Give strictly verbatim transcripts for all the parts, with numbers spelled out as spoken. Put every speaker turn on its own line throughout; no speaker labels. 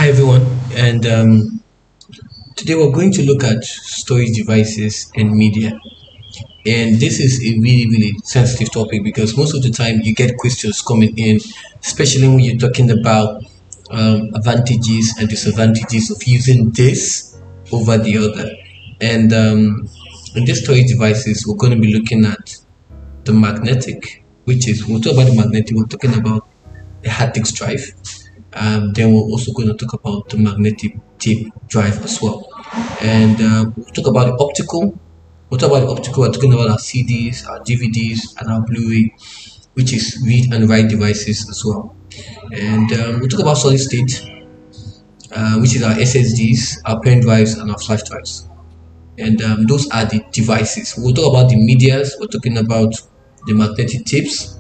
Hi everyone, and um, today we're going to look at storage devices and media. And this is a really, really sensitive topic because most of the time you get questions coming in, especially when you're talking about um, advantages and disadvantages of using this over the other. And um, in these storage devices, we're going to be looking at the magnetic, which is we'll talk about the magnetic. We're talking about the hard disk drive. Um, then we're also going to talk about the magnetic tape drive as well, and uh, we'll talk about the optical. We'll talk about the optical. We're talking about our C Ds, our D V Ds, and our Blu-ray, which is read and write devices as well. And um, we'll talk about solid state, uh, which is our S S Ds, our pen drives, and our flash drives. And um, those are the devices. We'll talk about the medias. We're talking about the magnetic tapes.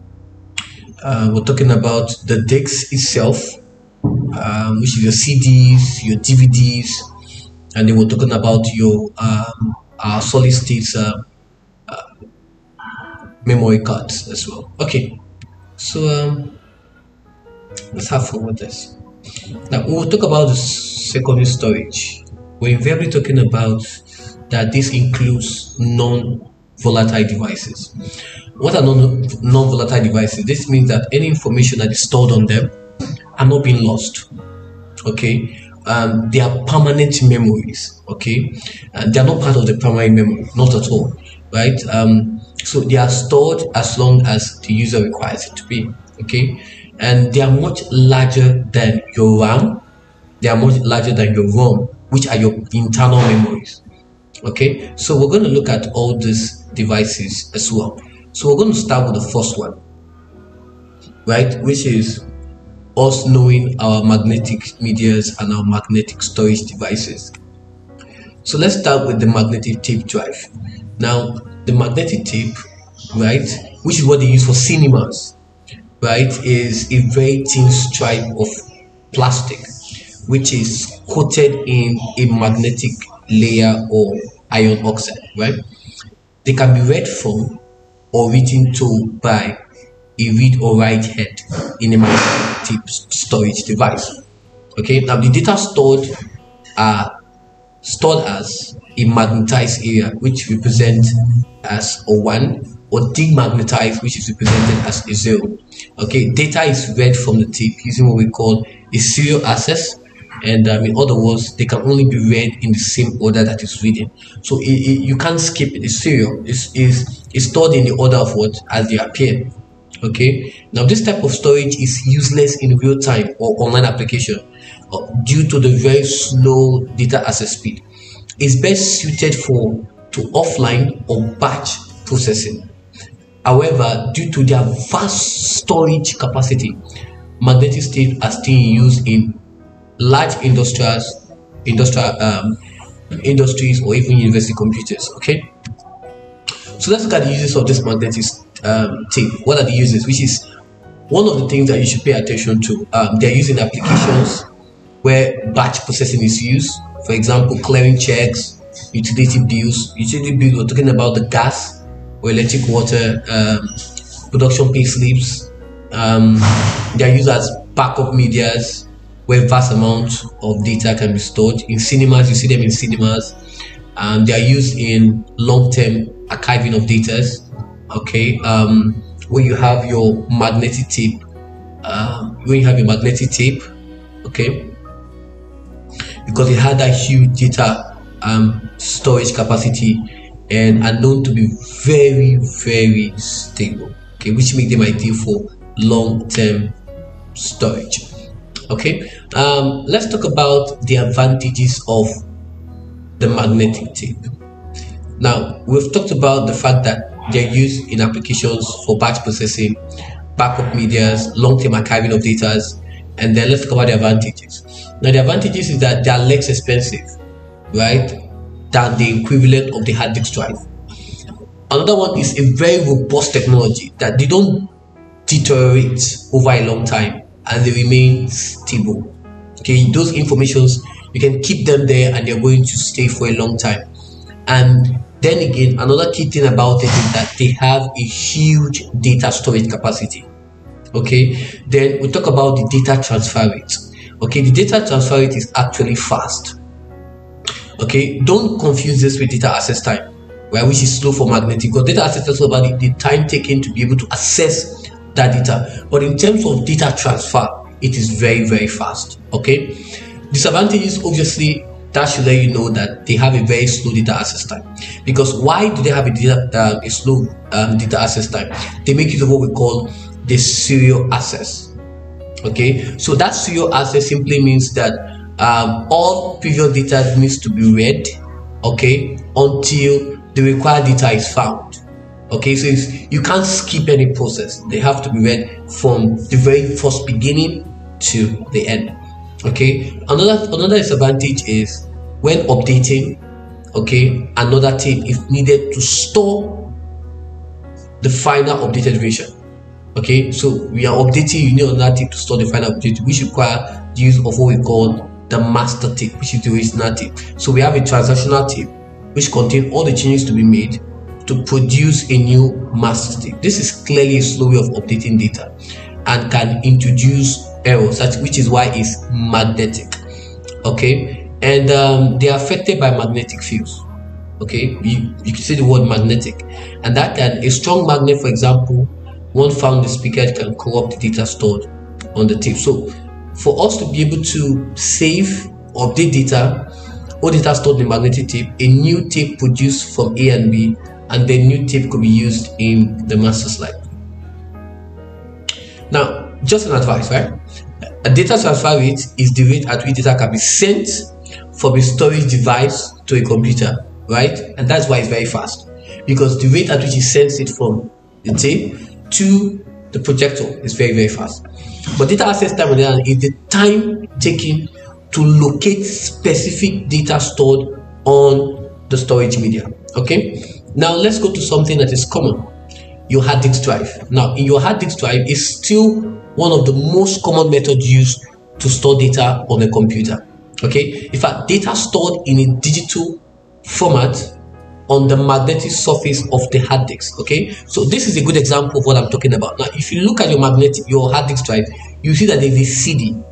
Uh, we're talking about the disc itself, um, which is your C Ds, your D V Ds, and then we're talking about your um, our solid state uh, uh, memory cards as well. Okay, so um, let's have fun with this. Now we'll talk about the secondary storage. We're invariably talking about that this includes non-volatile devices. What are non non-volatile devices? This means that any information that is stored on them are not being lost. Okay, um, they are permanent memories. Okay, and they are not part of the primary memory, not at all, right? Um, so they are stored as long as the user requires it to be. Okay, and they are much larger than your RAM. They are much larger than your ROM, which are your internal memories. Okay, so we're going to look at all these devices as well. So we're going to start with the first one, right, which is us knowing our magnetic medias and our magnetic storage devices. So let's start with the magnetic tape drive. Now, the magnetic tape, right, which is what they use for cinemas, right, is a very thin stripe of plastic, which is coated in a magnetic layer or iron oxide, right? They can be read from or written to by a read or write head in a magnetic tape storage device. Okay, now the data stored are stored as a magnetized area, which represents as a one, or demagnetized, which is represented as a zero. Okay, data is read from the tape using what we call a serial access, and um, in other words, they can only be read in the same order that is reading. So it, it, you can't skip it. The serial is is is stored in the order of what as they appear. Okay, now this type of storage is useless in real time or online application uh, due to the very slow data access speed. It's best suited for to offline or batch processing. However, due to their vast storage capacity, magnetic tape are still used in large industrials, industrial um, industries, or even university computers. Okay, so let's look at the uses of this magnetic um, tape. What are the uses? Which is one of the things that you should pay attention to. Um, they're used in applications where batch processing is used. For example, clearing checks, utility bills. Utility bills, we're talking about the gas or electric, water, um, production pay slips. Um, they're used as backup medias, where vast amounts of data can be stored. In cinemas, you see them in cinemas. Um, they are used in long-term archiving of data. Okay, um, where you have your magnetic tape. Uh, when you have your magnetic tape, okay, because it had that huge data um, storage capacity and are known to be very, very stable. Okay, which make them ideal for long-term storage. Okay, um, let's talk about the advantages of the magnetic tape. Now, we've talked about the fact that they're used in applications for batch processing, backup medias, long-term archiving of data, and then let's talk about the advantages. Now, the advantages is that they are less expensive, right, than the equivalent of the hard disk drive. Another one is a very robust technology that they don't deteriorate over a long time, and they remain stable. Okay, those informations, you can keep them there and they're going to stay for a long time. And then again, another key thing about it is that they have a huge data storage capacity. Okay, then we talk about the data transfer rate. Okay, the data transfer rate is actually fast. Okay, don't confuse this with data access time, right, which is slow for magnetic. Because data access is about the, the time taken to be able to access that data. But in terms of data transfer, it is very, very fast. Okay, disadvantages, obviously, that should let you know that they have a very slow data access time. Because why do they have a, data, uh, a slow um, data access time? They make use of what we call the serial access. Okay, so that serial access simply means that um, all previous data needs to be read, okay, until the required data is found. Okay, so it's, you can't skip any process. They have to be read from the very first beginning to the end. Okay, another another disadvantage is when updating, okay, another tape if needed to store the final updated version. Okay, so we are updating, you need another tape to store the final update, which require the use of what we call the master tape, which is the original tape. So we have a transactional tape which contains all the changes to be made to produce a new master tape. This is clearly a slow way of updating data and can introduce errors, which is why it's magnetic. Okay, and um, they are affected by magnetic fields. Okay, you, you can say the word magnetic, and that can, a strong magnet, for example, one found in the speaker, can corrupt the data stored on the tape. So for us to be able to save or update data, all data stored in the magnetic tape, a new tape produced from A and B, and the new tape could be used in the master slide. Now, just an advice, right? A data transfer rate is the rate at which data can be sent from a storage device to a computer, right? And that's why it's very fast, because the rate at which it sends it from the tape to the projector is very, very fast. But data access time on the other hand is the time taken to locate specific data stored on the storage media. Okay, now let's go to something that is common, your hard disk drive. Now, in your hard disk drive is still one of the most common methods used to store data on a computer. Okay, in fact, data stored in a digital format on the magnetic surface of the hard disk. Okay, so this is a good example of what I'm talking about. Now, if you look at your magnetic, your hard disk drive, you see that there's a C D.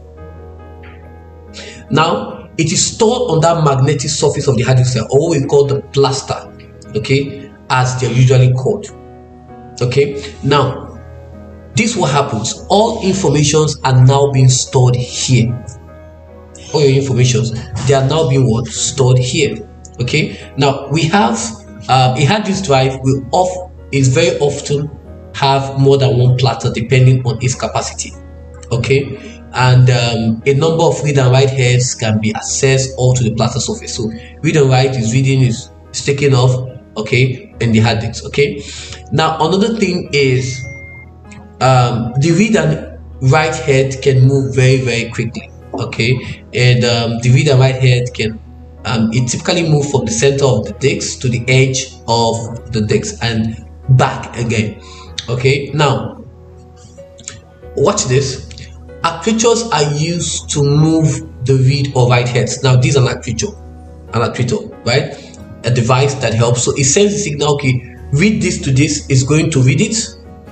Now, it is stored on that magnetic surface of the hard disk, or what we call the plaster. Okay, as they're usually called. Okay, now this is what happens. All informations are now being stored here. All your informations, they are now being what? Stored here. Okay, now we have um, a hard disk drive will off is very often have more than one platter depending on its capacity. Okay, and um, a number of read and write heads can be accessed all to the platter surface. So read and write is reading is, is taken off, okay, in the hard disk. Okay, now another thing is um, the read and write head can move very, very quickly. Okay, and um, the read and write head can um, it typically move from the center of the disk to the edge of the disk and back again. Okay, now watch this. Actuators are used to move the read or write heads. Now, these are an actuator, an actuator, right? A device that helps. So it sends the signal, okay, read this to this, is going to read it,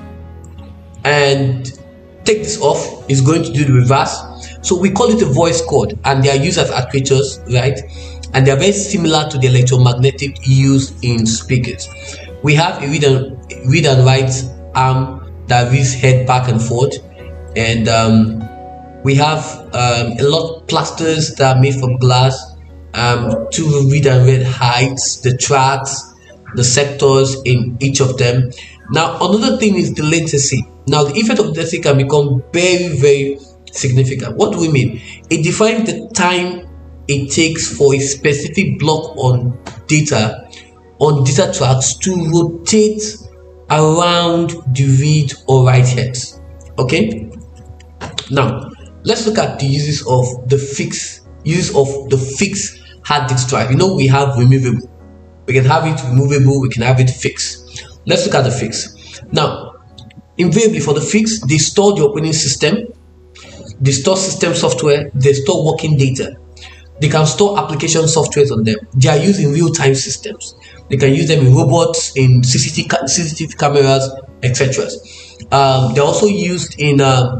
and take this off, is going to do the reverse. So we call it a voice code, and they are used as actuators, right? And they are very similar to the electromagnetic used in speakers. We have a read and read and write arm that reads head back and forth, and um, we have um, a lot of plasters that are made from glass um, to read and read heights, the tracks, the sectors in each of them. Now, another thing is the latency. Now, the effect of latency can become very, very significant. What do we mean? It defines the time it takes for a specific block on data, on data tracks to rotate around the read or write heads. Okay, now let's look at the uses of the fixed use of the fixed hard disk drive. You know, we have removable, we can have it removable, we can have it fixed. Let's look at the fixed. Now, invariably for the fixed, they store the operating system, they store system software, they store working data. They can store application softwares on them. They are used in real-time systems. They can use them in robots, in C C T V, C C T V cameras, et cetera. Um, they're also used in uh,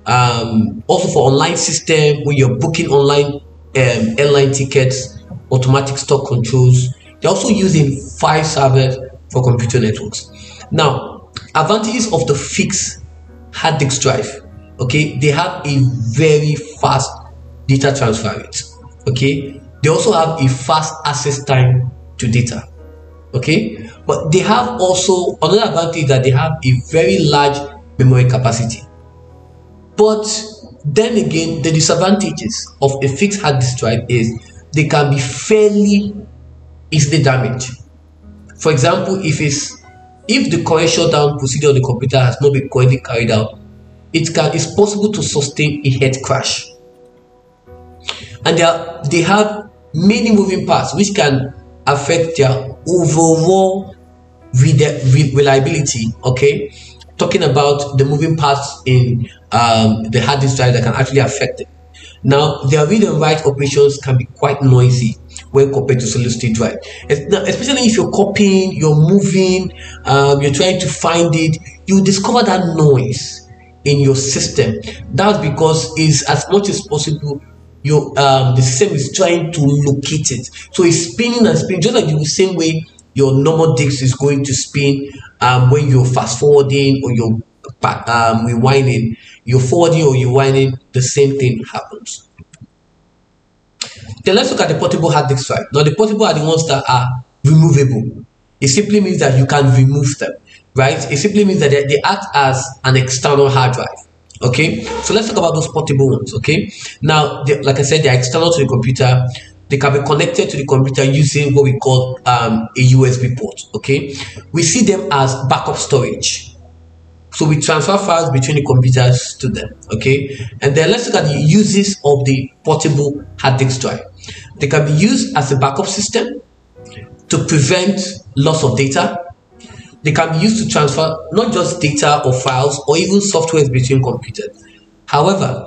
Um, also for online system, when you're booking online um, airline tickets, automatic stock controls. They're also using file servers for computer networks. Now, advantages of the fixed hard disk drive. Okay, they have a very fast data transfer rate. Okay, they also have a fast access time to data. Okay, but they have also another advantage, that they have a very large memory capacity. But then again, the disadvantages of a fixed hard disk drive is they can be fairly easily damaged. For example, if it's if the current shutdown procedure on the computer has not been correctly carried out, it can it's possible to sustain a head crash. And they, are, they have many moving parts which can affect their overall reliability. Okay, talking about the moving parts in um, the hard disk drive that can actually affect it. Now, their read and write operations can be quite noisy when compared to solid state drive. Especially if you're copying, you're moving, um, you're trying to find it, you discover that noise in your system. That's because it's as much as possible your um, the system is trying to locate it. So it's spinning and spinning, just like the same way your normal disk is going to spin um, when you're fast forwarding or you're um, rewinding. You're forwarding or you're rewinding, the same thing happens. Then let's look at the portable hard disk drive. Now, the portable are the ones that are removable. It simply means that you can remove them, right? It simply means that they, they act as an external hard drive. Okay, so let's talk about those portable ones. Okay, now, they, like I said, they're external to the computer. They can be connected to the computer using what we call um, a U S B port. Okay, we see them as backup storage. So we transfer files between the computers to them. Okay, and then let's look at the uses of the portable hard disk drive. They can be used as a backup system to prevent loss of data. They can be used to transfer not just data or files or even software between computers. However,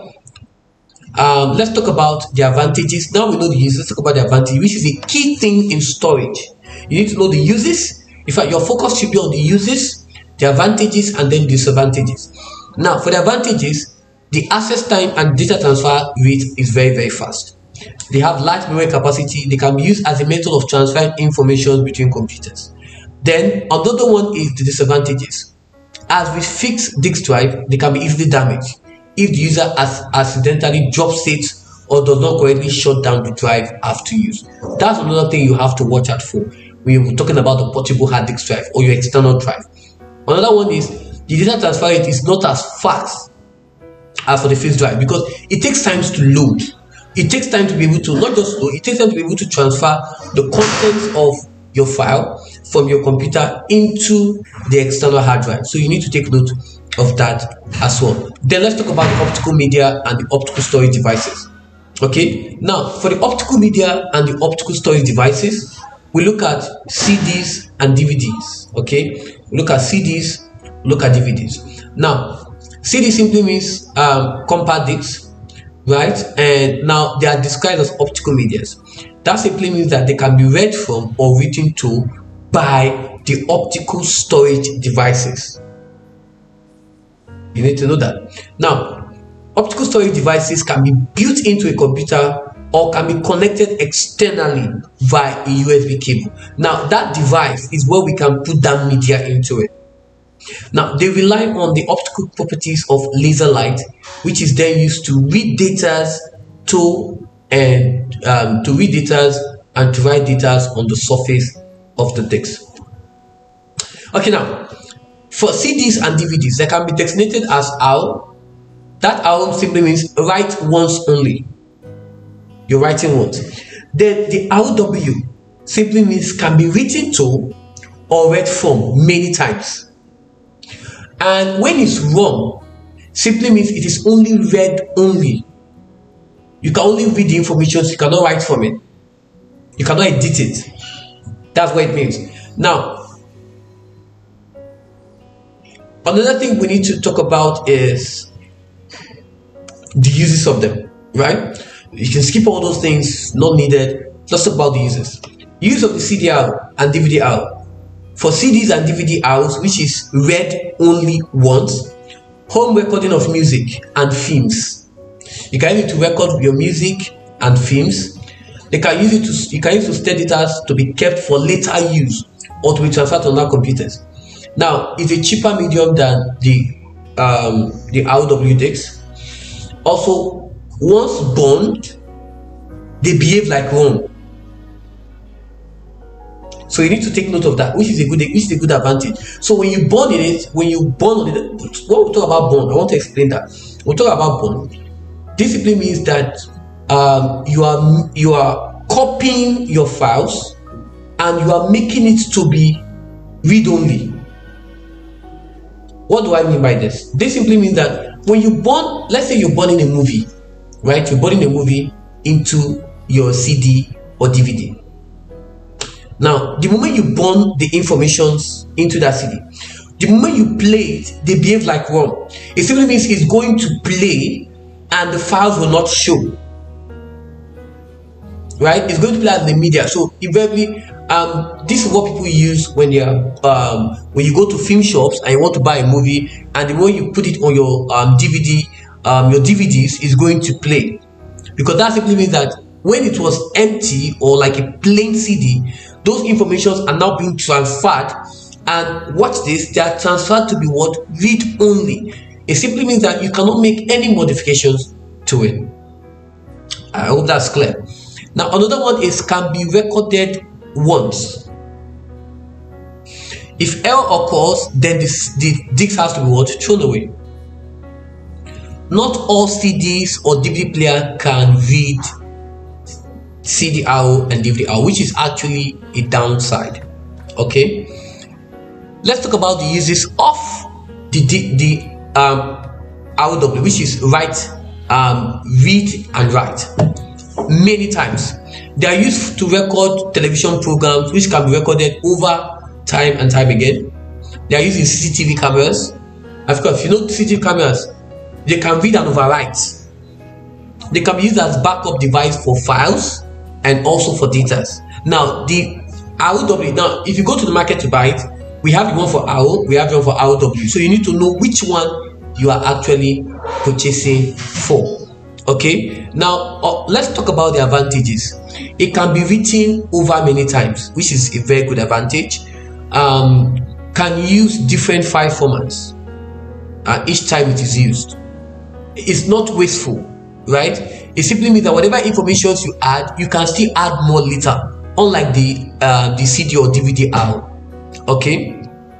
um, let's talk about the advantages. Now we know the uses. Let's talk about the advantage, which is a key thing in storage. You need to know the uses. In fact, your focus should be on the uses, the advantages, and then disadvantages. Now, for the advantages, the access time and data transfer rate is very, very fast. They have large memory capacity. They can be used as a method of transferring information between computers. Then another one is the disadvantages. As with fixed disk drive, they can be easily damaged if the user has accidentally drops it or does not correctly shut down the drive after use. That's another thing you have to watch out for when you're talking about the portable hard disk drive or your external drive. Another one is the data transfer rate is not as fast as for the fixed drive because it takes time to load. It takes time to be able to not just load, it takes time to be able to transfer the contents of your file from your computer into the external hard drive. So you need to take note of that as well. Then let's talk about the optical media and the optical storage devices. Okay, now for the optical media and the optical storage devices, we look at C Ds and D V Ds. Okay, we look at C Ds, look at D V Ds. Now, C D simply means um, compact discs, right? And now they are described as optical medias. That simply means that they can be read from or written to by the optical storage devices. You need to know that. Now, optical storage devices can be built into a computer or can be connected externally via a U S B cable. Now, that device is where we can put that media into it. Now, they rely on the optical properties of laser light, which is then used to read data to and um, to read data and to write data on the surface of the disk. Okay, now for C Ds and D V Ds, they can be designated as A R. That A R simply means write once only. You're writing once. Then the R O W simply means can be written to or read from many times. And when it's wrong, simply means it is only read only. You can only read the information, so you cannot write from it. You cannot edit it. That's what it means. Now, another thing we need to talk about is the uses of them, right? You can skip all those things, not needed. Let's talk about the uses. Use of the C D R and D V D R. For C Ds and D V D Rs, which is read only once, home recording of music and films. You can use it to record your music and films. They can use it to you can use to store data to be kept for later use or to be transferred to other computers. Now, it's a cheaper medium than the um, the R O W disks. Also, once burned, they behave like ROM. So you need to take note of that, which is a good which is a good advantage. So when you burn in it, when you burn on it, when we talk about burn, I want to explain that. When we talk about burn, this simply means that um, you are you are copying your files and you are making it to be read-only. What do I mean by this? This simply means that when you burn, let's say you're burning a movie, right? You're burning a movie into your C D or D V D. Now, the moment you burn the informations into that C D, the moment you play it, they behave like ROM. It simply means it's going to play and the files will not show. Right? It's going to play as the media. So invariably, um, this is what people use when they are um, when you go to film shops and you want to buy a movie, and the moment you put it on your um, D V D, um, your D V Ds is going to play, because that simply means that when it was empty or like a plain C D, those informations are now being transferred, and watch this, they are transferred to be what? Read only. It simply means that you cannot make any modifications to it. I hope that's clear. Now, another one is can be recorded once. If error occurs, then this, the disc has to be what? Thrown away. Not all C Ds or D V D player can read C D R O and D V D R O, which is actually a downside. Okay, let's talk about the uses of the the um, R O W, which is write, um, read and write. Many times they are used to record television programs, which can be recorded over time and time again. They are using C C T V cameras. Of course, you know C C T V cameras, they can read and overwrite. They can be used as backup device for files and also for data. Now, the R O W, now if you go to the market to buy it, we have the one for R O, we have the one for R O W. So you need to know which one you are actually purchasing for. Okay, now uh, let's talk about the advantages. It can be written over many times, which is a very good advantage. Um, can use different file formats uh, each time it is used. It's not wasteful, right? It simply means that whatever information you add, you can still add more later, unlike the uh, the C D or D V D R O. Okay.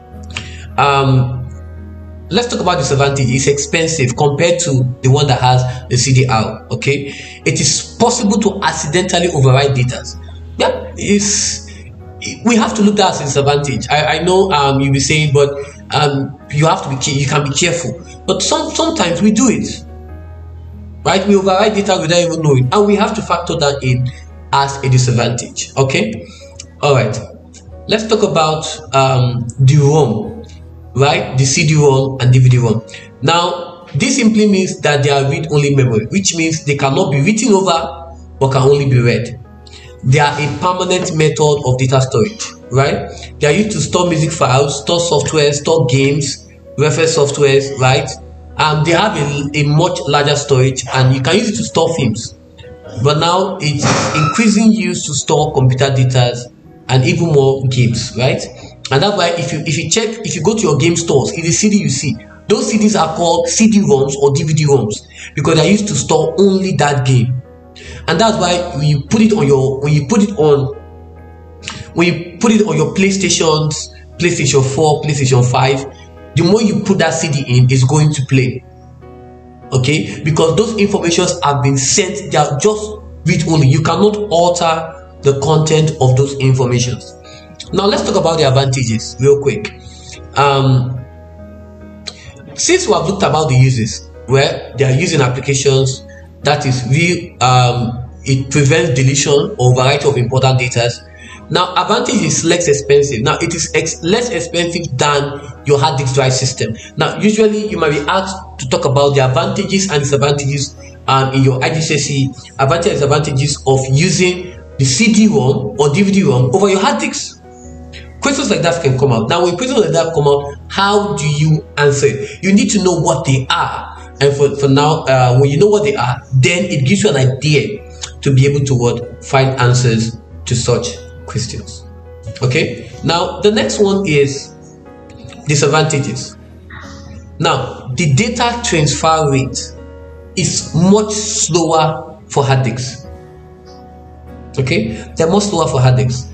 Um, let's talk about disadvantage. It's expensive compared to the one that has the C D R O. Okay, it is possible to accidentally overwrite data. Yeah, it's we have to look at that as a disadvantage. I, I know um you'll be saying, but um you have to be you can be careful. But some sometimes we do it. Right, we override data without even knowing, and we have to factor that in as a disadvantage. Okay, all right. Let's talk about um, the ROM, right? The C D ROM and D V D ROM. Now, this simply means that they are read-only memory, which means they cannot be written over, but can only be read. They are a permanent method of data storage, right? They are used to store music files, store software, store games, reference softwares, right? Um, they have a, a much larger storage, and you can use it to store films. But now it's increasing use to store computer data and even more games, right? And that's why if you if you check if you go to your game stores, in the C D you see those C Ds are called C D ROMs or D V D ROMs because they're used to store only that game. And that's why when you put it on your when you put it on when you put it on your PlayStations, PlayStation four, PlayStation five, the more you put that C D in, it's going to play. Okay, because those informations have been sent, they are just read only. You cannot alter the content of those informations. Now let's talk about the advantages real quick. Um, since we have looked about the uses where they are using applications, that is real, um, it prevents deletion or variety of important data. Now, advantage is less expensive. Now, it is ex less expensive than your hard disk drive system. Now, usually you might be asked to talk about the advantages and disadvantages um, in your I G C S E, advantages and disadvantages of using the C D ROM or D V D ROM over your hard disk. questions like that can come out. Now, when questions like that come out, how do you answer it? You need to know what they are. And for, for now, uh, when you know what they are, then it gives you an idea to be able to what find answers to such questions. Okay. Now, the next one is disadvantages. Now, the data transfer rate is much slower for hard disks. Okay, they're much slower for hard disks.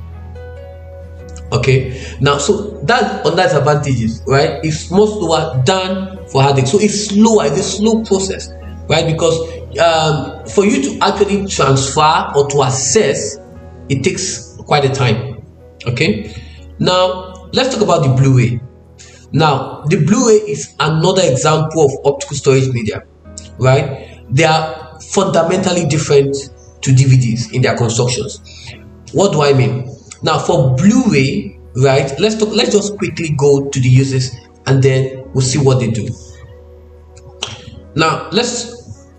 Okay, now so that on that advantages, right? It's much slower than for hard disk, so it's slower. It's a slow process, right? Because um, for you to actually transfer or to access, it takes quite a time. Okay, now let's talk about the Blu-ray. Now, the Blu-ray is another example of optical storage media, right? They are fundamentally different to D V Ds in their constructions. What do I mean? Now, for Blu-ray, right? Let's talk. Let's just quickly go to the uses, and then we'll see what they do. Now, let's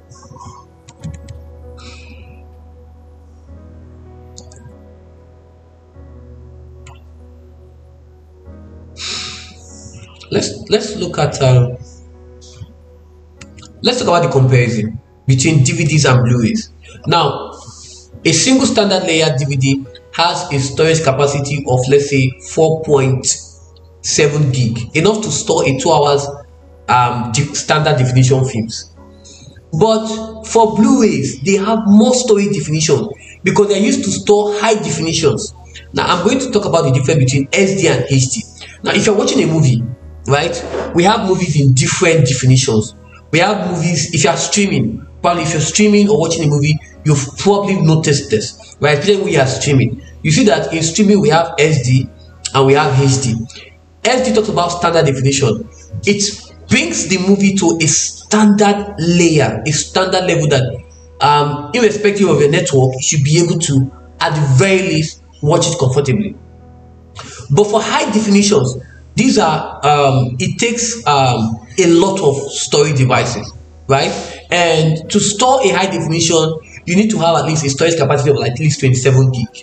let's let's look at um, let's talk about the comparison between D V Ds and Blu-rays. Now, a single standard layer D V D has a storage capacity of, let's say, four point seven gig, enough to store a two hours um, standard definition films. But for Blu-rays, they have more storage definition because they're used to store high definitions. Now, I'm going to talk about the difference between S D and H D. Now, if you're watching a movie, right, we have movies in different definitions. We have movies, if you're streaming, probably if you're streaming or watching a movie, you've probably noticed this, right? Especially when you are streaming. You see that in streaming we have S D and we have H D. S D talks about standard definition. It brings the movie to a standard layer, a standard level that, um, irrespective of your network, you should be able to, at the very least, watch it comfortably. But for high definitions, these are, um, it takes um, a lot of storage devices, right? And to store a high definition, you need to have at least a storage capacity of like at least twenty-seven gig.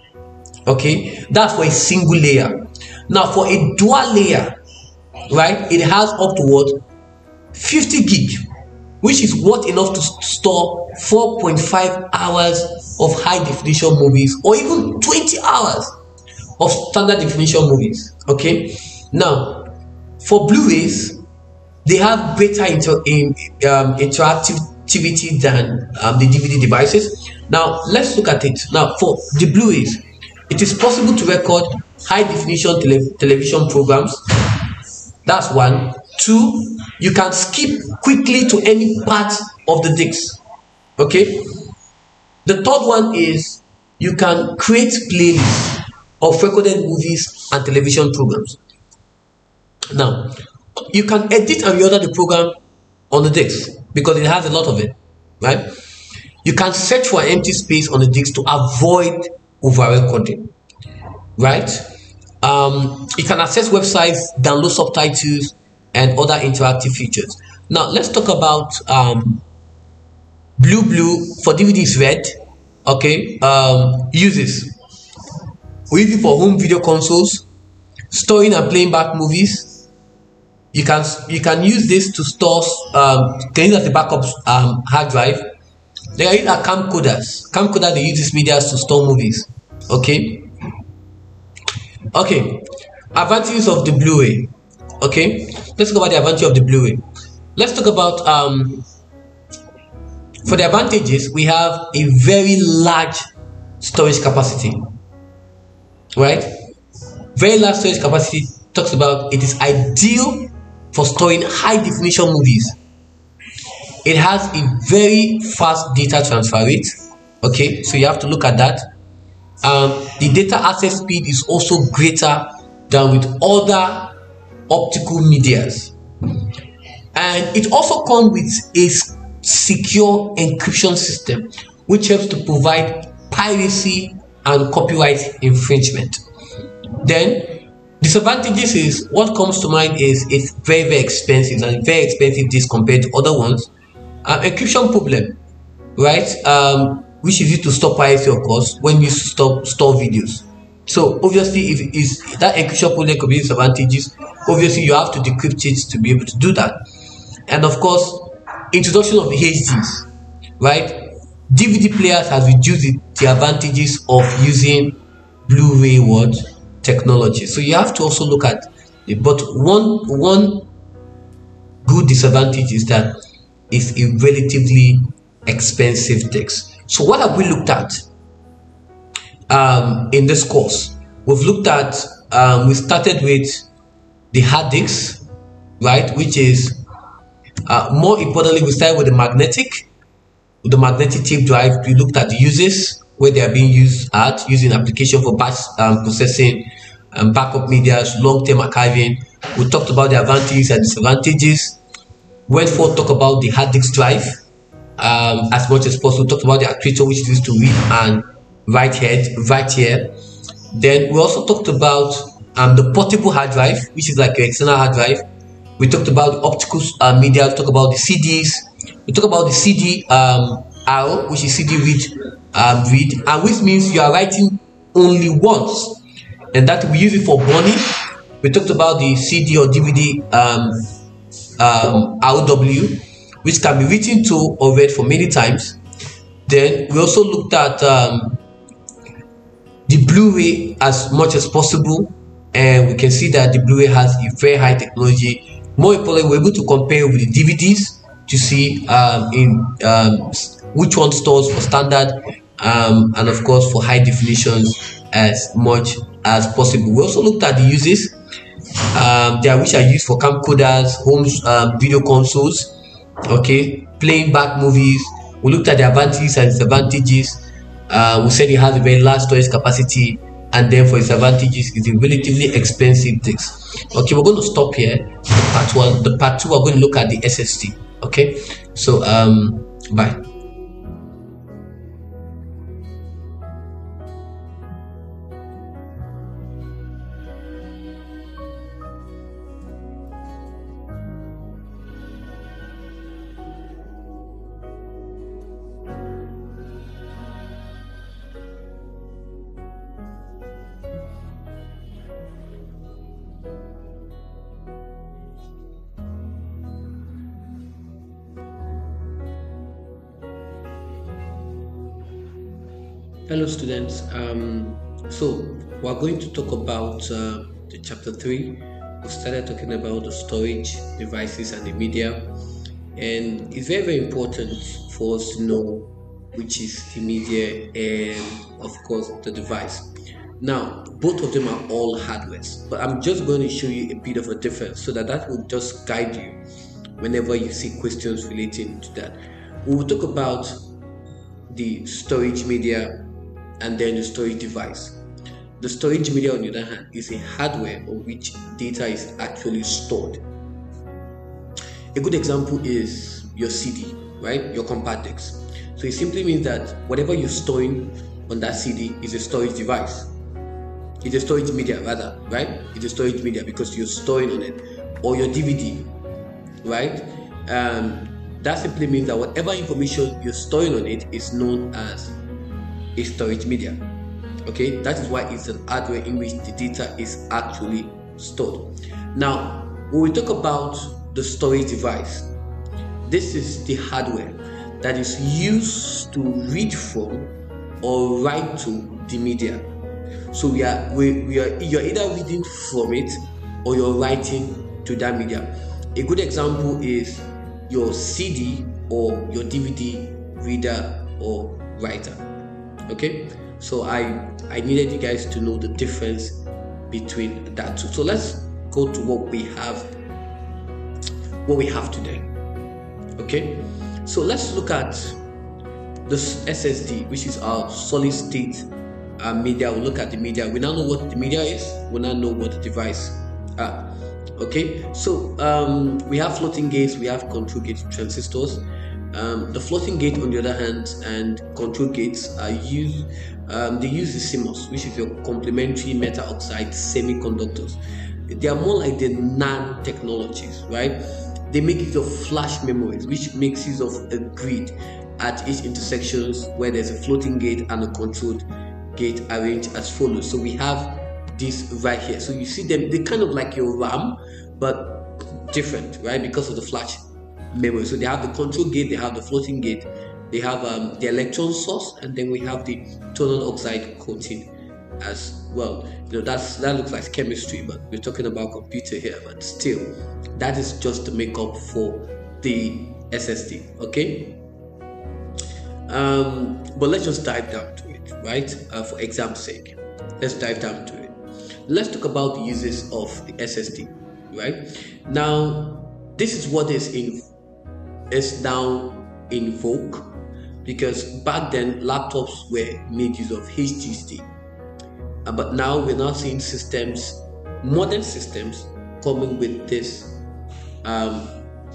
Okay, that's for a single layer. Now, for a dual layer, right, it has up to what fifty gig, which is what enough to store four point five hours of high definition movies, or even twenty hours of standard definition movies. Okay, now for Blu-rays, they have greater inter in, um, interactivity than um, the D V D devices. Now, let's look at it. Now, for the Blu-rays, it is possible to record high definition tele television programs. That's one. Two, you can skip quickly to any part of the disc. Okay. The third one is you can create playlists of recorded movies and television programs. Now, you can edit and reorder the program on the disc because it has a lot of it, right? You can search for an empty space on the disc to avoid over recording, right? Um, you can access websites, download subtitles, and other interactive features. Now, let's talk about um, BlueBlu. For D V D is red. Okay. Um, uses. We use it for home video consoles, storing and playing back movies. You can you can use this to store. Um, can use as a backup um, hard drive. They are used as camcorders. Camcorder, they use this media to store movies. Okay. Okay. Advantages of the Blu-ray. Okay. Let's talk about the advantage of the Blu-ray. Let's talk about um. For the advantages, we have a very large storage capacity. Right. Very large storage capacity talks about it is ideal for storing high definition movies. It has a very fast data transfer rate. Okay, so you have to look at that. Um, the data access speed is also greater than with other optical medias, and it also comes with a secure encryption system which helps to provide piracy and copyright infringement. Then disadvantages is what comes to mind is it's very very expensive and very expensive this compared to other ones. Um, encryption problem, right? Um, which is used to stop piracy, of course, when you stop store videos. So obviously, if is that encryption problem could be disadvantages, obviously you have to decrypt it to be able to do that. And of course, introduction of the H Ds, right? D V D players has reduced the, the advantages of using Blu-ray what technology. So you have to also look at it. But one one good disadvantage is that it's a relatively expensive text. So what have we looked at um, in this course? We've looked at um, we started with the hard disks, right? Which is uh, more importantly, we started with the magnetic, with the magnetic tape drive. We looked at the uses where they are being used at, using application for batch um, processing, um, backup media, long-term archiving. We talked about the advantages and disadvantages. Went forth talk about the hard disk drive um, as much as possible. Talked about the actuator which is used to read and write here, write here. Then we also talked about um, the portable hard drive, which is like your external hard drive. We talked about the optical uh, media. We talked about the C Ds. We talked about the C D um, R, which is C D read, um, read, and which means you are writing only once, and that we use it for burning. We talked about the C D or D V D um, um, R W, which can be written to or read for many times. Then we also looked at um, the Blu-ray as much as possible, and we can see that the Blu-ray has a very high technology. More importantly, we're able to compare with the D V Ds to see um, in um, which one stores for standard um, and of course for high definitions as much as possible. We also looked at the uses um, there which are used for camcorders, home um, video consoles, okay, playing back movies. We looked at the advantages and disadvantages. Uh, we said it has a very large storage capacity, and then for its advantages, it's a relatively expensive disk. Okay, we're going to stop here. The part one, the part two, we're going to look at the S S D. Okay, so um, bye. Hello students, um, so we're going to talk about uh, the chapter three. We started talking about the storage devices and the media, and it's very very important for us to know which is the media and of course the device. Now both of them are all hardwares, but I'm just going to show you a bit of a difference so that that will just guide you whenever you see questions relating to that. We will talk about the storage media and then the storage device. The storage media, on the other hand, is a hardware on which data is actually stored. A good example is your C D, right? Your compact disc. So it simply means that whatever you're storing on that C D is a storage device. It's a storage media, rather, right? It's a storage media because you're storing on it. Or your D V D, right? Um, that simply means that whatever information you're storing on it is known as a storage media. Okay, that is why it's an hardware in which the data is actually stored. Now, when we talk about the storage device, this is the hardware that is used to read from or write to the media. So we are we, we are you're either reading from it or you're writing to that media. A good example is your C D or your D V D reader or writer. Okay, so I I needed you guys to know the difference between that two. So let's go to what we have what we have today. Okay, so let's look at this S S D, which is our solid state uh, media. We'll look at the media. We now know what the media is. We now know what the device are. Okay, so um, we have floating gates, we have control gate transistors. Um, the floating gate, on the other hand, and control gates are used. Um, they use the C M O S, which is your complementary metal oxide semiconductors. They are more like the NAND technologies, right? They make use of flash memories, which makes use of a grid at each intersections where there's a floating gate and a controlled gate arranged as follows. So we have this right here. So you see them, they kind of like your RAM, but different, right? Because of the flash memory. So they have the control gate, they have the floating gate, they have um, the electron source, and then we have the tungsten oxide coating as well. You know, that's that looks like chemistry, but we're talking about computer here. But still, that is just the makeup for the S S D. Okay. Um, but let's just dive down to it, right? Uh, for exam's sake, let's dive down to it. Let's talk about the uses of the S S D, right? Now, this is what is in is now in vogue, because back then laptops were made use of H D D, uh, but now we're now seeing systems, modern systems, coming with this um,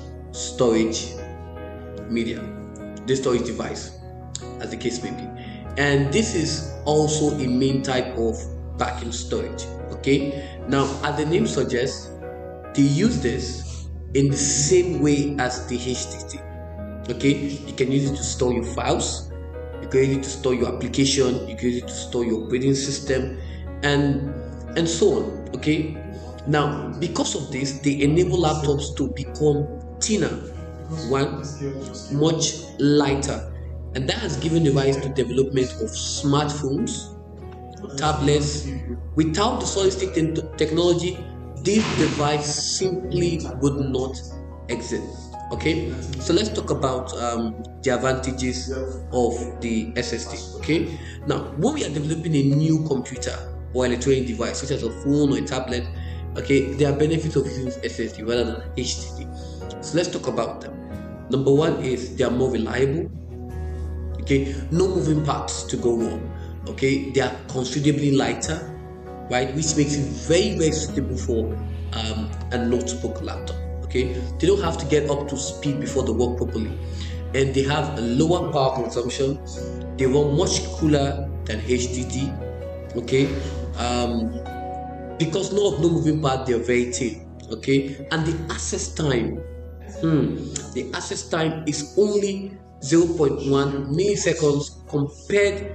storage media, this storage device, as the case may be. And this is also a main type of backup storage. Okay, now as the name suggests, they use this in the same way as the H D D. Okay, you can use it to store your files, you can use it to store your application, you can use it to store your operating system, and and so on. Okay, now because of this, they enable laptops to become thinner, one much lighter, and that has given the rise to development of smartphones, tablets. Without the solid state te- technology, this device simply would not exist. Okay, so let's talk about um, the advantages of the S S D. Okay, now when we are developing a new computer or electronic device, such as a phone or a tablet, okay, there are benefits of using S S D rather than H D D. So let's talk about them. Number one is they are more reliable. Okay, no moving parts to go wrong. Okay, they are considerably lighter, right, which makes it very very suitable for um, a notebook laptop. Okay, they don't have to get up to speed before they work properly, and they have a lower power consumption. They run much cooler than H D D. Okay, um, because no no moving part, they're very thin. Okay, and the access time, hmm, the access time is only zero point one milliseconds compared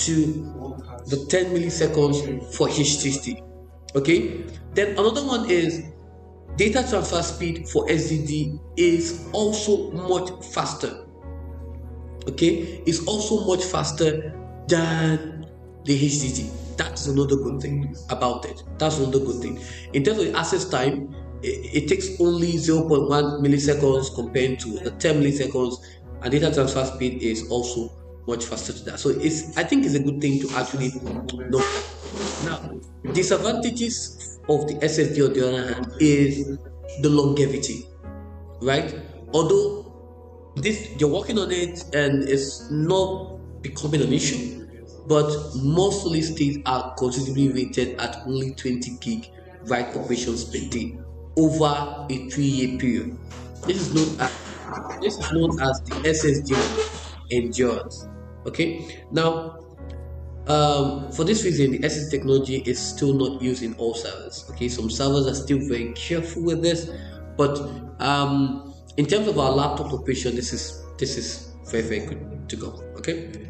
to the ten milliseconds for H D D. Okay, then another one is data transfer speed for S S D is also much faster. Okay, it's also much faster than the H D D. That's another good thing about it. That's another good thing. In terms of the access time, it, it takes only zero point one milliseconds compared to the ten milliseconds, and data transfer speed is also much faster to that. So it's, I think it's a good thing to actually know. Now, disadvantages of the S S D on the other hand is the longevity, right? Although this you're working on it and it's not becoming an issue, but most solid states are considerably rated at only twenty gig write operations per day over a three-year period. This is known as this is known as the S S D endurance. Okay, now um, for this reason, the S S D technology is still not used in all servers. Okay, some servers are still very careful with this, but um, in terms of our laptop operation, this is this is very very good to go. Okay.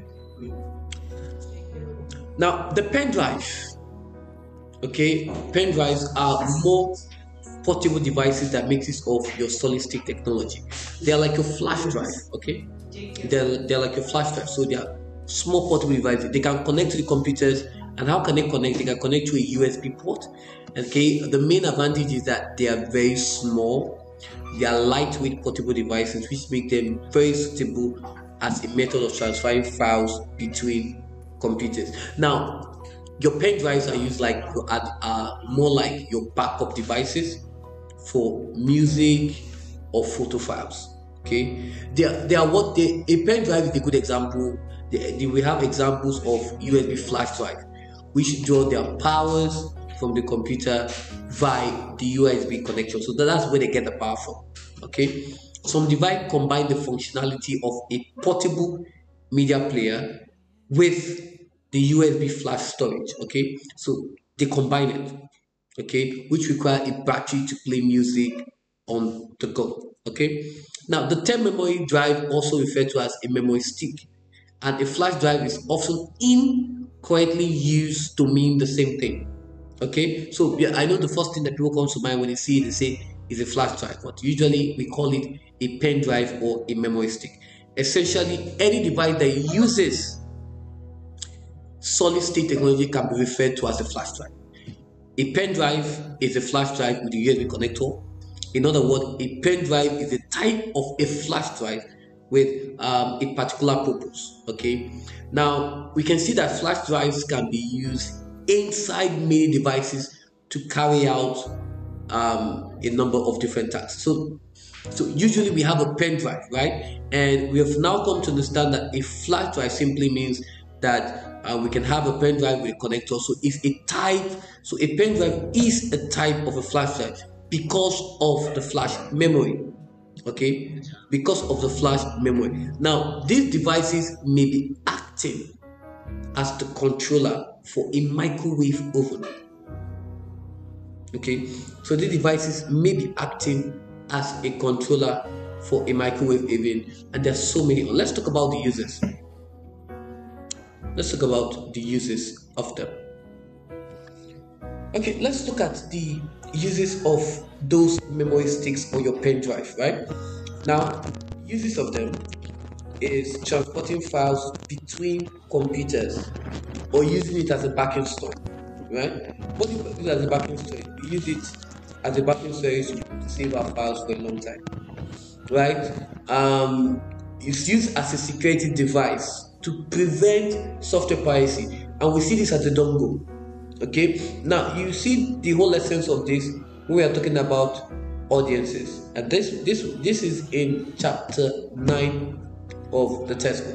Now the pen drive. Okay, pen drives are more portable devices that make use of your solid state technology. They are like a flash drive. Okay, they're they're like a flash drive. So they are small portable devices. They can connect to the computers. And how can they connect? They can connect to a U S B port. Okay, the main advantage is that they are very small. They are lightweight portable devices, which make them very suitable as a method of transferring files between computers. Now, your pen drives are used like are, are more like your backup devices for music or photo files. Okay, they are, they are what they a pen drive is a good example. They, they, we have examples of U S B flash drive, which draw their powers from the computer via the U S B connection. So that's where they get the power from. Okay, some device combine the functionality of a portable media player with the U S B flash storage. Okay, so they combine it. Okay, which require a battery to play music on the go. Okay, now the term memory drive also referred to as a memory stick, and a flash drive is often in correctly used to mean the same thing. Okay, so yeah, I know the first thing that people comes to mind when they see it, they say is a flash drive, but usually we call it a pen drive or a memory stick. Essentially, any device that uses solid state technology can be referred to as a flash drive. A pen drive is a flash drive with a U S B connector. In other words, a pen drive is a type of a flash drive with um, a particular purpose. Okay, now we can see that flash drives can be used inside many devices to carry out um, a number of different tasks. So, so usually we have a pen drive, right? And we have now come to understand that a flash drive simply means that uh, we can have a pen drive with a connector. So it's a type. So a pen drive is a type of a flash drive because of the flash memory. Okay, because of the flash memory. Now, these devices may be acting as the controller for a microwave oven. Okay, so these devices may be acting as a controller for a microwave oven, and there's so many. Let's talk about the uses. Let's talk about the uses of them. Okay, let's look at the uses of those memory sticks on your pen drive, right? Now, uses of them is transporting files between computers or using it as a backup store, right? What do you use as a backup storage? We use it as a backup storage to save our files for a long time, right? Um, it's used as a security device to prevent software piracy, and we see this as a dongle. Okay, now you see the whole essence of this when we are talking about audiences, and this this this is in chapter nine of the textbook.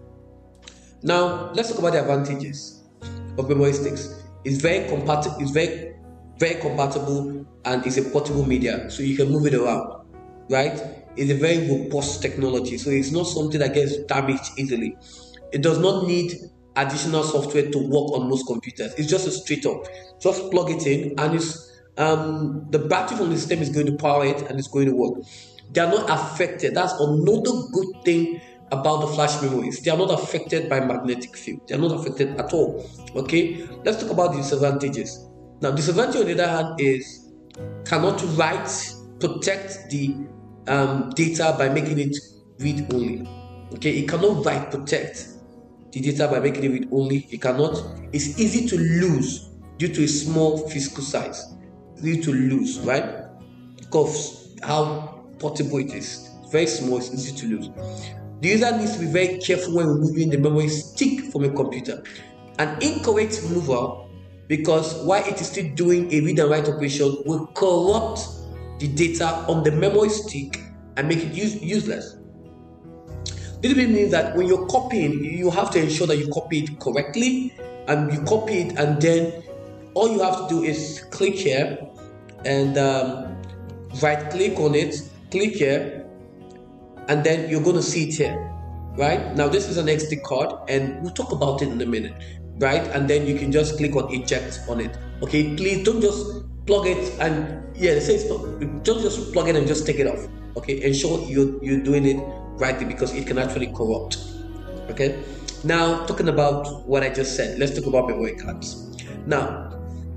Now let's talk about the advantages of memory sticks. It's very compatible. It's very very compatible, and it's a portable media, so you can move it around. Right? It's a very robust technology, so it's not something that gets damaged easily. It does not need additional software to work on most computers. It's just a straight up, just plug it in, and it's um, the battery from the system is going to power it, and it's going to work. They are not affected. That's another good thing about the flash memories. They are not affected by magnetic field. They are not affected at all. Okay, let's talk about the disadvantages. Now, disadvantage on the other hand is cannot write, protect the um, data by making it read only. Okay, it cannot write, protect the data by making it read only. It cannot. It's easy to lose due to a small physical size. Easy to lose, right? Because how portable it is. It's very small. It's easy to lose. The user needs to be very careful when removing the memory stick from a computer. An incorrect removal, because while it is still doing a read and write operation, will corrupt the data on the memory stick and make it use, useless. This means that when you're copying, you have to ensure that you copy it correctly, and you copy it, and then all you have to do is click here and um, right click on it, click here, and then you're going to see it here, right? Now this is an S D card, and we'll talk about it in a minute, right? And then you can just click on eject on it. Okay, please don't just plug it and yeah, it says don't just plug it and just take it off. Okay, ensure you you're doing it rightly, because it can actually corrupt. Okay, now talking about what I just said, let's talk about memory cards. Now,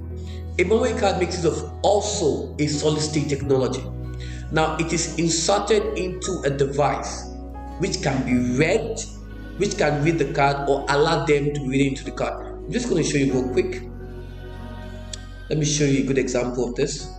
a memory card makes use of also a solid state technology. Now, it is inserted into a device which can be read, which can read the card or allow them to read into the card. I'm just going to show you real quick. Let me show you a good example of this.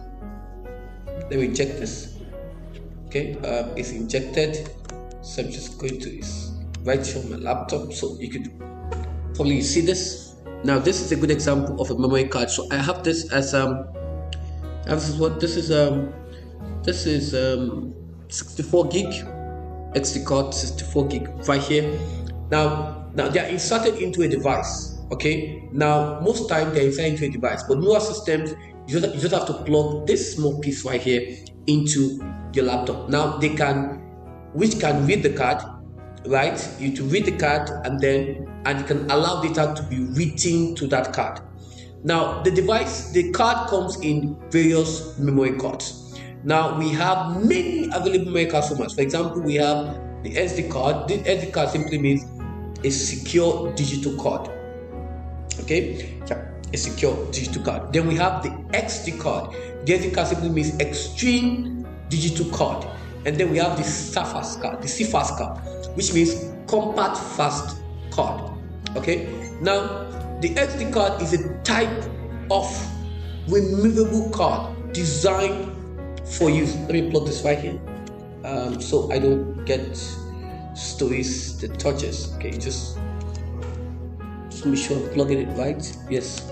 Let me inject this. Okay, um, it's injected. So I'm just going to right here on my laptop, so you could probably see this. Now, this is a good example of a memory card. So I have this as um, this is what this is um. This is um, sixty-four gig X D card, sixty-four gig right here. Now, now they are inserted into a device. Okay. Now, most time they are inserted into a device, but newer systems you just, you just have to plug this small piece right here into your laptop. Now they can, which can read the card, right? You to read the card, and then and you can allow data to be written to that card. Now, the device, the card comes in various memory cards. Now, we have many available memory card formats. For example, we have the S D card. The S D card simply means a secure digital card. Okay, yeah, a secure digital card. Then we have the X D card. The X D card simply means extreme digital card. And then we have the CFast card, the CFast card, which means compact fast card. Okay, now the X D card is a type of removable card designed for use. Let me plug this right here, um, so I don't get stories that touches. Okay, just just make sure I'm plugging it right. Yes,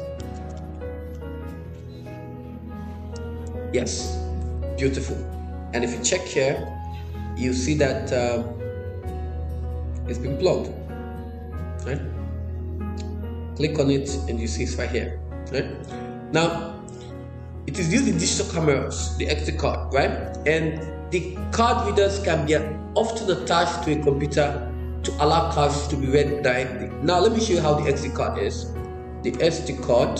yes, beautiful. And if you check here, you see that uh, it's been plugged. Right? Click on it, and you see it's right here. Right? Now, it is used in digital cameras, the X D card, right? And the card readers can be often attached to a computer to allow cards to be read directly. Now, let me show you how the X D card is. The S D card,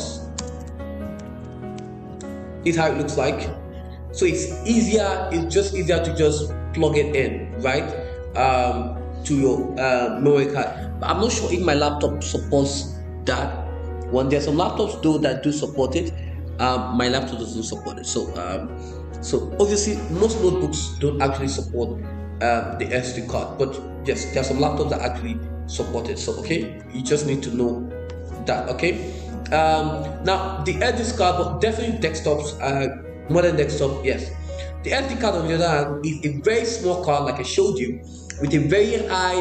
this is how it looks like. So it's easier, it's just easier to just plug it in, right? Um, to your uh, memory card. But I'm not sure if my laptop supports that one. There's some laptops though that do support it. Um, my laptop doesn't support it. So, um, so obviously most notebooks don't actually support uh, the S D card. But yes, there are some laptops that actually support it. So okay, you just need to know that. Okay. Um, now the S D card, but definitely desktops. Uh, Modern desktop, yes. The S D card, on the other hand, is a very small card, like I showed you, with a very high,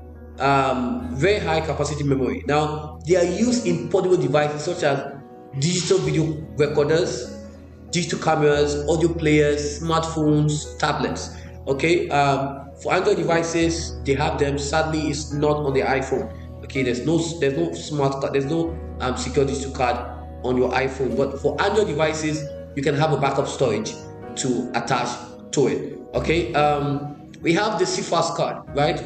um, very high capacity memory. Now, they are used in portable devices such as digital video recorders, digital cameras, audio players, smartphones, tablets. Okay, um, for Android devices, they have them. Sadly, it's not on the iPhone. Okay, there's no, there's no smart card, there's no um, secure digital card on your iPhone. But for Android devices, you can have a backup storage to attach to it. Okay, um, we have the CFast card, right?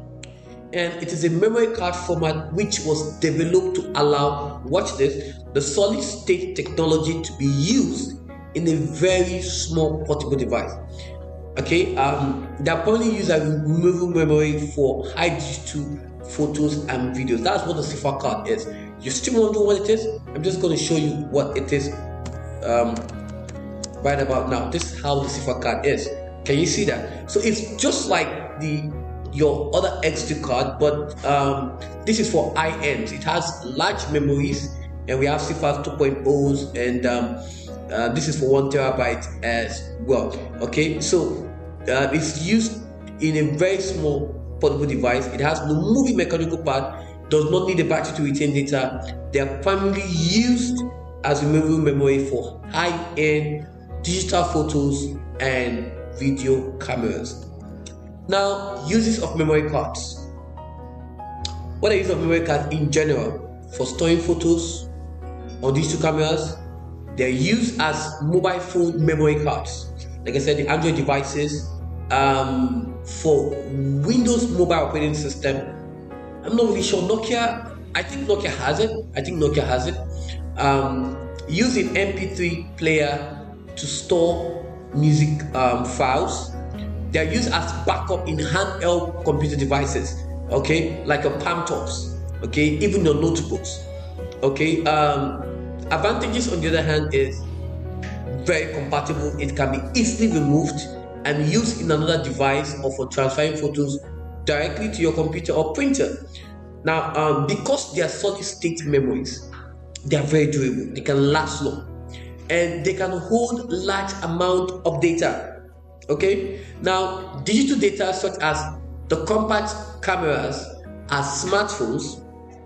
And it is a memory card format which was developed to allow, watch this, the solid state technology to be used in a very small portable device. Okay, um, they are probably used as removable memory for high digital photos and videos. That's what the CFast card is. You still wonder what it is? I'm just going to show you what it is. Um, right about now. This is how the CFast card is. Can you see that? So it's just like the your other X D card, but um, this is for high ends. It has large memories, and we have CFast two point ohs, and um, uh, this is for one terabyte as well. Okay, so uh, it's used in a very small portable device. It has no moving mechanical part. Does not need a battery to retain data. They are primarily used as removable memory for high-end digital photos and video cameras. Now, uses of memory cards. What are uses of memory cards in general? For storing photos on digital cameras, they're used as mobile phone memory cards. Like I said, the Android devices, um, for Windows mobile operating system. I'm not really sure. Nokia, I think Nokia has it. I think Nokia has it. Um, using M P three player to store music um, files. They are used as backup in handheld computer devices. Okay, like a Palm Tops. Okay, even your notebooks. Okay. Um, advantages on the other hand is very compatible. It can be easily removed and used in another device or for transferring photos directly to your computer or printer. Now, um, because they are solid state memories, they are very durable. They can last long, and they can hold large amount of data. Okay. Now, digital data such as the compact cameras and smartphones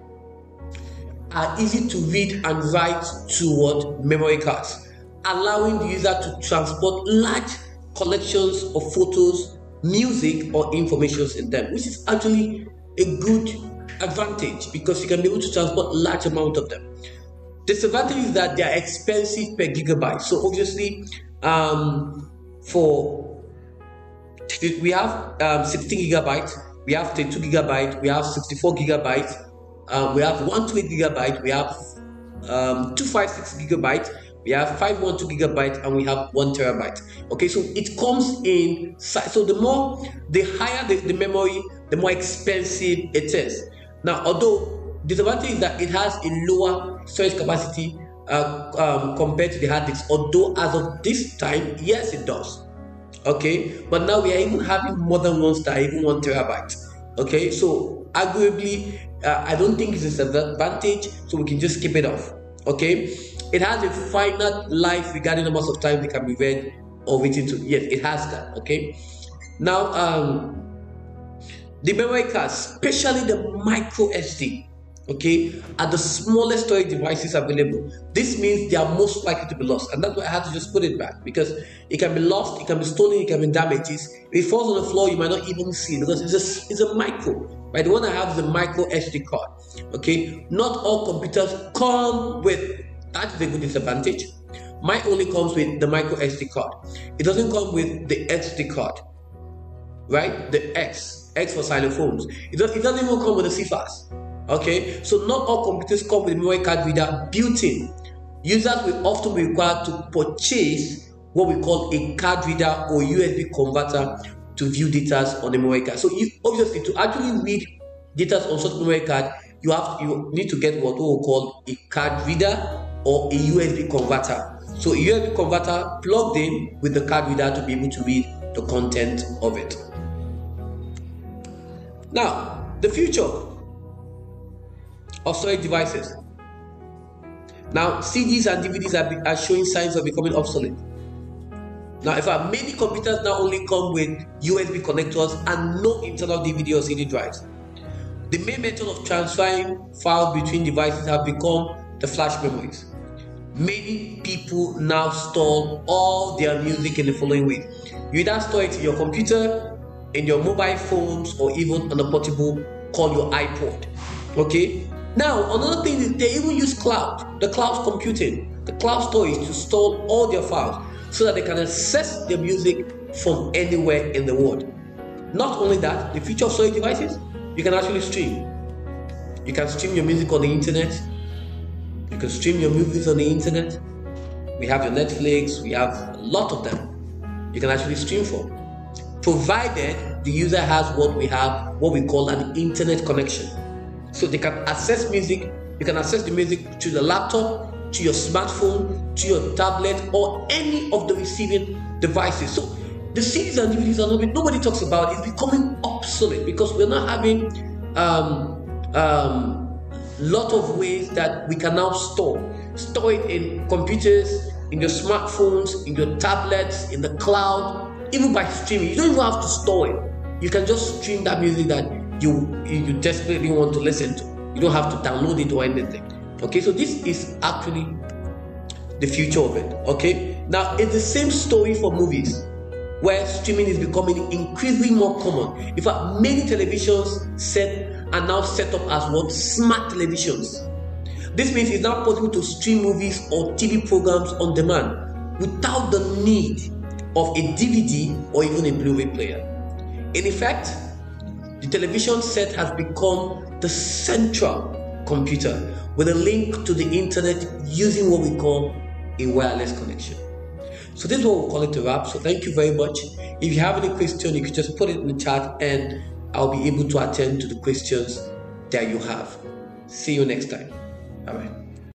are easy to read and write toward memory cards, allowing the user to transport large collections of photos, music, or information in them, which is actually a good advantage because you can be able to transport large amount of them. Disadvantage is that they are expensive per gigabyte. So obviously, um, for we have um, sixteen gigabytes, we have thirty-two gigabytes, we have sixty-four gigabytes, um, we have one twenty-eight gigabytes, we have um, two fifty-six gigabytes, we have five twelve gigabytes, and we have one terabyte. Okay, so it comes in size. So the more, the higher the, the memory, the more expensive it is. Now, although Disadvantage is that it has a lower storage capacity uh, um, compared to the hard disk. Although as of this time, yes, it does. Okay, but now we are even having more than one star, even one terabyte. Okay, so arguably, uh, I don't think it's a disadvantage, so we can just keep it off. Okay, it has a finite life regarding the amount of time it can be read or written to. Yes, it has that. Okay, now um, the memory cards, especially the micro S D, okay, are the smallest storage devices available. This means they are most likely to be lost, and that's why I had to just put it back, because it can be lost, it can be stolen, it can be damaged. If it falls on the floor, you might not even see it, because it's a, it's a micro. Right, the one I have is a micro S D card. Okay, not all computers come with that. Is a good disadvantage. Mine only comes with the micro S D card. It doesn't come with the S D card. Right, the X, X for xylophones. It, does, it doesn't even come with the C F A S. Okay, so not all computers come with a memory card reader built in. Users will often be required to purchase what we call a card reader or U S B converter to view data on the memory card. So you, obviously, to actually read data on such memory card, you have you need to get what we will call a card reader or a U S B converter. So a U S B converter plugged in with the card reader to be able to read the content of it. Now, the future of storage devices. Now, C Ds and D V Ds are, be, are showing signs of becoming obsolete. Now, in fact, many computers now only come with U S B connectors and no internal D V D or C D drives. The main method of transferring files between devices have become the flash memories. Many people now store all their music in the following way. You either store it in your computer, in your mobile phones, or even on a portable called your iPod. Okay? Now, another thing is they even use cloud, the cloud computing, the cloud storage to store all their files so that they can access their music from anywhere in the world. Not only that, the future of storage devices, you can actually stream. You can stream your music on the internet. You can stream your movies on the internet. We have your Netflix, we have a lot of them you can actually stream from, provided the user has what we have, what we call an internet connection. So they can access music, you can access the music to the laptop, to your smartphone, to your tablet, or any of the receiving devices. So the C Ds and D V Ds are not, nobody talks about it. It's becoming obsolete because we're not having um, um, lot of ways that we can now store. Store it in computers, in your smartphones, in your tablets, in the cloud, even by streaming. You don't even have to store it. You can just stream that music that you you desperately want to listen to. You don't have to download it or anything. Okay, so this is actually the future of it. Okay, now it's the same story for movies, where streaming is becoming increasingly more common. In fact, many televisions set are now set up as what smart televisions. This means it's now possible to stream movies or T V programs on demand without the need of a D V D or even a Blu-ray player. In effect, the television set has become the central computer with a link to the internet using what we call a wireless connection. So this is what we'll call it a wrap. So thank you very much. If you have any question, you can just put it in the chat and I'll be able to attend to the questions that you have. See you next time. Bye bye.